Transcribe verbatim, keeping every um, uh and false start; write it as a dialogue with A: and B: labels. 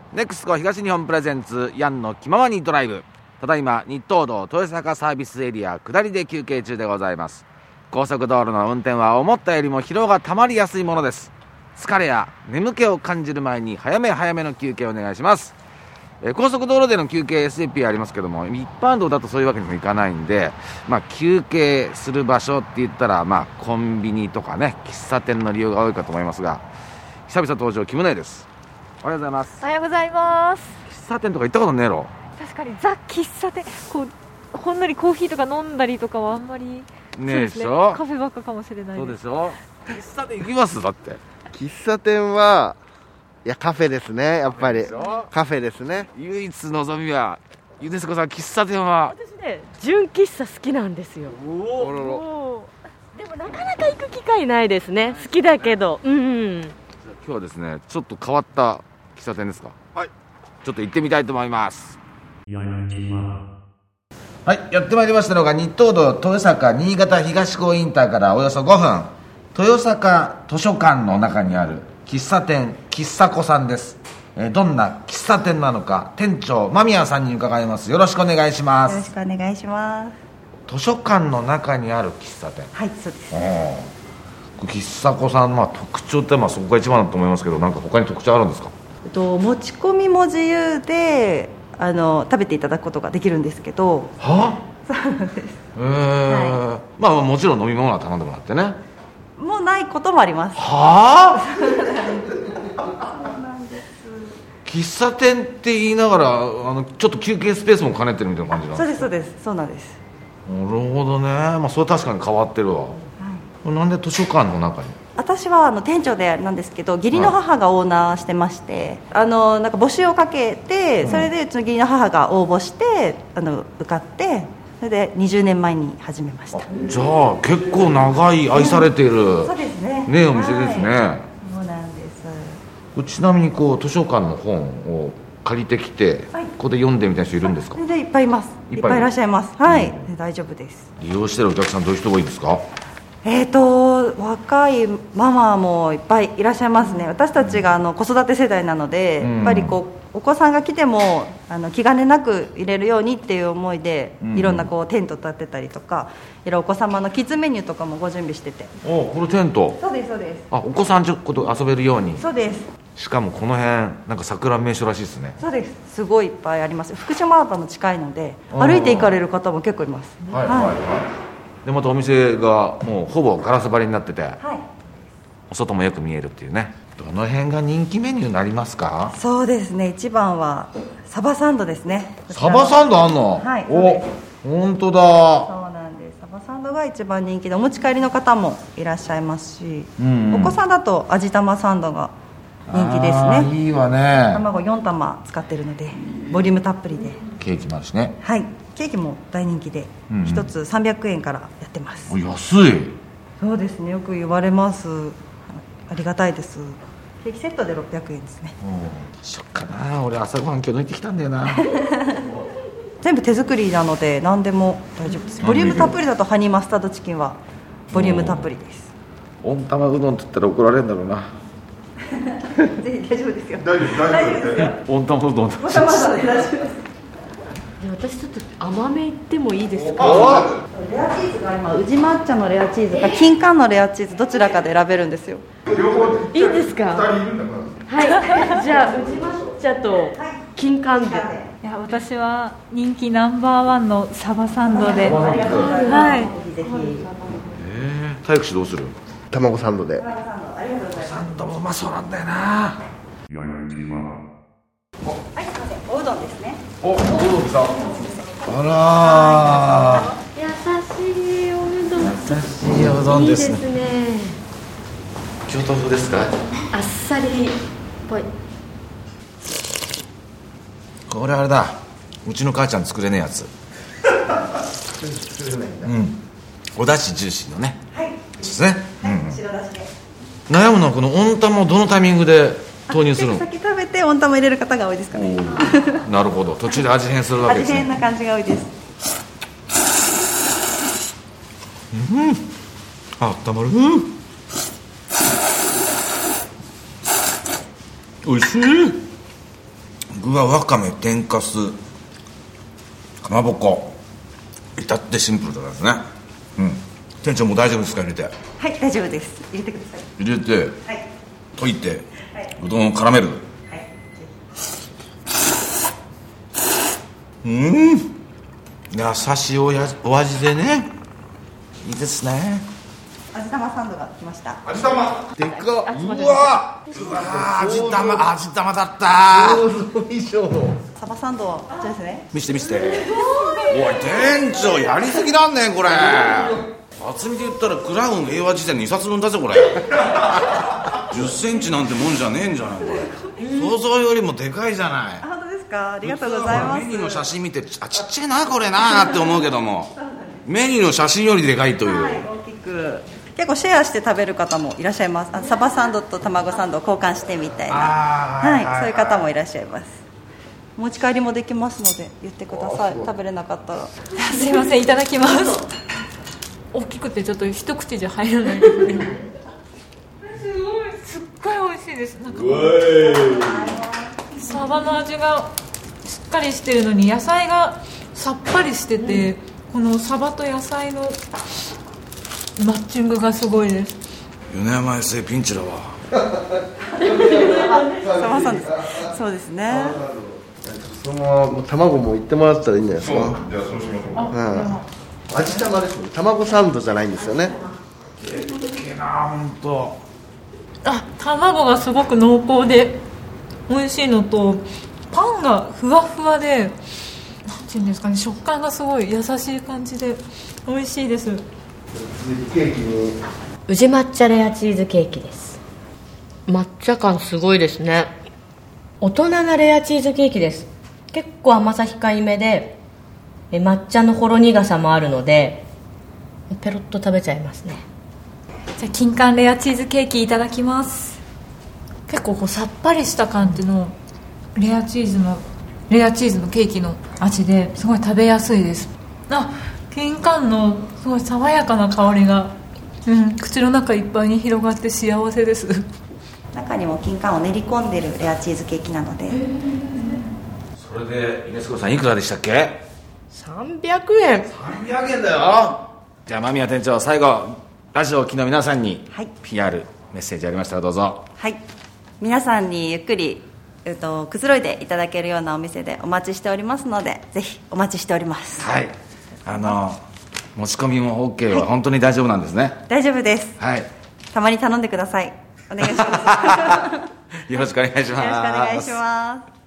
A: ネクスコ東日本プレゼンツヤンの気ままにドライブ。ただいま日東道豊坂サービスエリア下りで休憩中でございます。高速道路の運転は思ったよりも疲労がたまりやすいものです。疲れや眠気を感じる前に早め早めの休憩をお願いします。えー、高速道路での休憩 エスエーピー ありますけども、一般道だとそういうわけにもいかないんで、まあ、休憩する場所って言ったら、まあ、コンビニとかね、喫茶店の利用が多いかと思いますが、久々登場、キムネです。おはようございます。
B: おはようございます。
A: 喫茶店とか行ったことねえろ。
B: 確かにザ喫茶店、こうほんのりコーヒーとか飲んだりとかはあんまり
A: ねえでしょ、
B: ね、カフェばっかかもしれないです。
A: そうでしょ。喫茶店行きますだって。
C: 喫茶店はいやカフェですね、やっぱりカフェですね。
A: 唯一望みはユネスコさん、喫茶店は
D: 私ね、純喫茶好きなんですよ。
A: お
D: おでもなかなか行く機会ないですね。好きだけど、うん、うん、
A: 今日はですね、ちょっと変わった喫茶店ですか。
C: はい、
A: ちょっと行ってみたいと思います。はい、やってまいりましたのが日東道豊坂新潟東港インターからおよそごふん、豊坂図書館の中にある喫茶店喫茶子さんです。えー、どんな喫茶店なのか店長間宮さんに伺います。よろしくお願いします。
E: よろしくお願いします。
A: 図書館の中にある喫茶店。
E: はい、そうです。
A: 喫茶子さん、まあ、特徴ってまあそこが一番だと思いますけど、なんか他に特徴あるんですか。
E: えっと、持ち込みも自由であの食べていただくことができるんですけど。
A: は
E: そうなんです。
A: えーはい、まあもちろん飲み物は頼んでもらってね。
E: もうないこともあります。
A: はあ喫茶店って言いながら、あのちょっと休憩スペースも兼ねてるみたいな感じなんですか。
E: そうですそうです、そうなんです。
A: なるほどね。まあそれは確かに変わってるわ、はい、なんで図書館の中に。
E: 私はあの店長でなんですけど、義理の母がオーナーしてまして、はい、あのなんか募集をかけて、それでうちの義理の母が応募してあの受かって、それでにじゅうねんまえに始めました。
A: じゃあ結構長い愛されている、うん、
E: そうですね、
A: ね、お店ですね、はい、
E: そうなんです。
A: ちなみにこう図書館の本を借りてきて、はい、ここで読んでみたいな人いるんですか。
E: 全然いっぱいいます。いっぱいいらっしゃいます。はい、うん、大丈夫です。
A: 利用してるお客さんどういう人が多いですか。
E: えーと若いママもいっぱいいらっしゃいますね。私たちがあの子育て世代なので、うん、やっぱりこうお子さんが来てもあの気兼ねなく入れるようにっていう思いで、うん、いろんなこうテント立てたりとか、いろいろお子様のキッズメニューとかもご準備してて。
A: お、これテント。
E: そうですそうです。
A: あ、お子さんちょっと遊べるように。
E: そうです。
A: しかもこの辺なんか桜名所らしいですね。
E: そうです。すごいいっぱいあります。福島アーバーの近いので歩いて行かれる方も結構います。
A: はいはいはい、はい。でまたお店がもうほぼガラス張りになってて、はい、お外もよく見えるっていうね。どの辺が人気メニューになりますか。
E: そうですね、一番はサバサンドですね。
A: サバサンドあんの。
E: はい、
A: お、本当だ。
E: そうなんです。サバサンドが一番人気で、お持ち帰りの方もいらっしゃいますし、うんうん、お子さんだと味玉サンドが人気ですね。
A: いいわね。
E: 卵よん玉使ってるのでボリュームたっぷりで。
A: ケーキもあるしね。
E: はい、ケーキも大人気で、うん、ひとつさんびゃくえんからやってます。
A: 安い。
E: そうですね、よく言われます。ありがたいです。ケーキセットでろっぴゃくえんですね。
A: しよっかな、俺朝ごはん今日抜いてきたんだよな
E: 全部手作りなので何でも大丈夫です。ボリュームたっぷりだとハニーマスタードチキンはボリュームたっぷりです。
A: 温玉うどんって言ったら怒られるんだろうな
E: ぜひ大丈夫ですよ。
C: 大丈夫大丈夫ですよ。
A: 温玉うどん。
E: 温玉うどんで大丈夫です。
D: 私ちょっと甘めいってもいいですか。
E: レアチーズが今宇治抹茶のレアチーズか金柑のレアチーズどちらかで選べるんですよ。
D: いいですか。はい、じゃあ宇治抹茶と金柑で。
B: いや、私は人気ナンバーワンのサバサンドで。
E: はい、ぜひ。
A: えー、体育どうする。
C: 卵サンドで。
A: サンドもうまそうなんだよな。
E: はい、すみません、おうどんですね。
A: お、おうどん来た。あら
D: ー、優しいおうどん。
A: 優しいおうどんですね。
D: いいですね。
A: 京都風ですか。
D: あっさりっぽい。
A: これあれだ、うちの母ちゃん作れねえやつ
C: 作れないんだ。
A: うん、おだし重視のね。
E: はい、
A: ですね、
E: はい、
A: うん、
E: 白だしで。
A: 悩むのはこの温玉をどのタイミングで投入するの。
E: 先食べて温玉入れる方が多いですかね。
A: なるほど、途中で味変するわけですね。
E: 味変な感じが多いです。
A: うん、あったまる。うん、おいしい。 具はわかめ、天かす、かまぼこ、至ってシンプルなんですね。うん。店長もう大丈夫ですか？入れて。
E: はい、大丈夫です。入れてください。
A: 入れて、
E: はい、
A: 溶いて、
E: はい、
A: うどんを絡める。はい、うん、優しいおやお味でね、いいですね。
E: 味玉サンドが来ました。
A: 味玉でかっ。うわうわ味玉、味玉だった。
C: 想像以上の
E: サバサンドはこちらですね。
A: 見せて見せて。おい店長やりすぎなんねんこれ。厚みで言ったらクラウン平和辞典にさつぶんだぜこれ。じゅっセンチなんてもんじゃねえんじゃないこれ。想像よりもでかいじゃない。
E: あ、本当ですか？ありがとうございます。
A: メニューの写真見て、あ、ちっちゃいなこれなって思うけども、メニューの写真よりでかいという、
E: はい、大きく結構シェアして食べる方もいらっしゃいます。あ、サバサンドと卵サンドを交換してみたいな、はいはい、そういう方もいらっしゃいます。持ち帰りもできますので言ってください。食べれなかったら。
B: すいません、いただきます。大きくてちょっと一口じゃ入らないですね。すごい、すっごい美味しいです。なんかサバの味がしっかりしてるのに野菜がさっぱりしてて、このサバと野菜のマッチングがすごいです。
A: 米山 エスエー ピンチだわ。
E: サバさんです。そうですね。
C: そのまま卵もいってもらったらいいんじゃないですか。
A: じゃあそうしましょうか。
C: うん、味玉ですね。卵サンドじゃないんですよね。
A: でっけえな本当。
B: あ、卵がすごく濃厚で美味しいのと、パンがふわふわで、なんていうんですかね、食感がすごい優しい感じで美味しいです。
C: ケーキに
D: 宇治抹茶レアチーズケーキです。抹茶感すごいですね。大人なレアチーズケーキです。結構甘さ控えめで、抹茶のほろ苦さもあるのでペロッと食べちゃいますね。
B: じゃあ金柑レアチーズケーキいただきます。結構こうさっぱりした感じのレアチーズのレアチーズのケーキの味ですごい食べやすいです。あ、金柑のすごい爽やかな香りが、うん、口の中いっぱいに広がって幸せです。
E: 中にも金柑を練り込んでるレアチーズケーキなので。
A: それでイネスコさんいくらでしたっけ？
D: さんびゃくえん。
A: さんびゃくえんだよ。じゃあ間宮店長、最後ラジオを聴きの皆さんに ピーアール、はい、メッセージありましたらどうぞ。
E: はい、皆さんにゆっくり、えっと、くつろいでいただけるようなお店でお待ちしておりますので、ぜひお待ちしております。
A: はい、あの持ち込みも OK は本当に大丈夫なんですね。はい、
E: 大丈夫です。
A: はい、
E: たまに頼んでください。お願いします。
A: よろしくお願いします。
E: よろしくお願いします。